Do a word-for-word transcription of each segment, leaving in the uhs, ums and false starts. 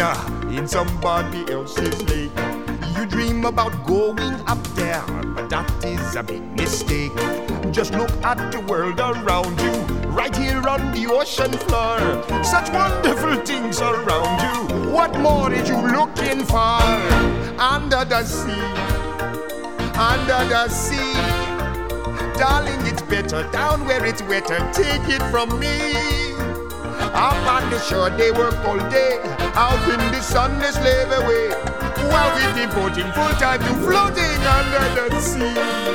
in somebody else's lake. You dream about going up there, but that is a big mistake. Just look at the world around you, right here on the ocean floor. Such wonderful things around you. What more are you looking for? Under the sea, under the sea. Darling, it's better down where it's wetter. Take it from me. Up on the shore they work all day, out in the sun they slave away, while we're devoting full time to floating under the sea.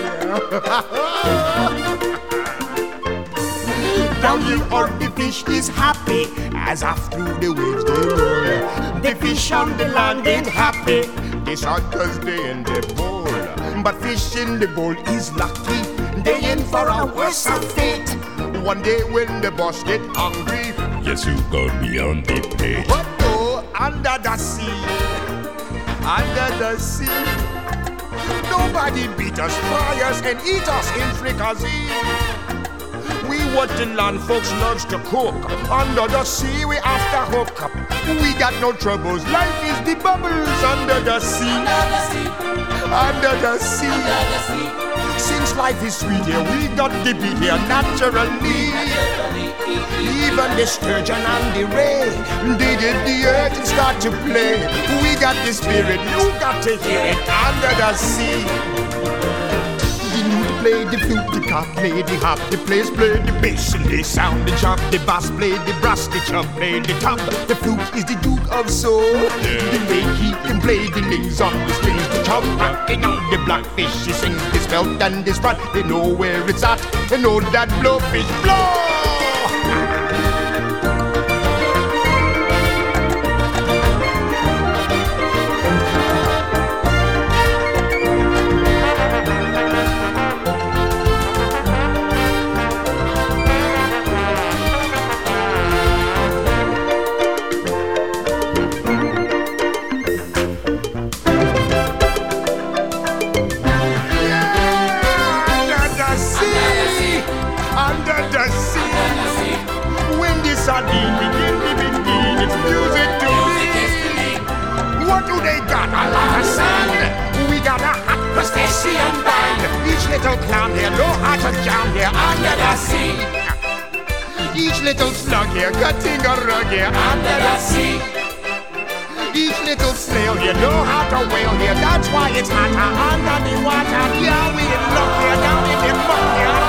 Down here all the fish is happy, as off through the waves they roll. The fish on the land ain't happy, they sad cause they in the bowl. But fish in the bowl is lucky, they in for a worse of fate. One day when the boss get hungry, yes, you go beyond the pay. But oh, under the sea, under the sea, nobody beat us, fry us, and eat us in fricassee. We what the land folks loves to cook. Under the sea, we after hook up. We got no troubles. Life is the bubbles under the sea. Under the sea. Under the sea. Under the sea. Since life is sweet here, we got to be here naturally. Even the sturgeon and the ray, they did the earth and start to play. We got the spirit, you got to hear it under the sea. The lute play the flute, the cop play the hop, the players play the bass and they sound the chop. The bass play the brass, the chop play the top. The flute is the duke of soul. The way he can play the lings on the strings, the chop rocking on the blackfish. He sings this belt and this rod. They know where it's at. They know that blowfish blow. Sardine begin to begin, it's music to me. What do they got? A lot of sand. We got a hot crustacean band. Each little clown here, know how to jam here under the sea. Each little slug here, cutting a rug here under the sea. Each little snail here, know how to whale here. That's why it's hotter under the water. Yeah, we in luck here, down in the muck here.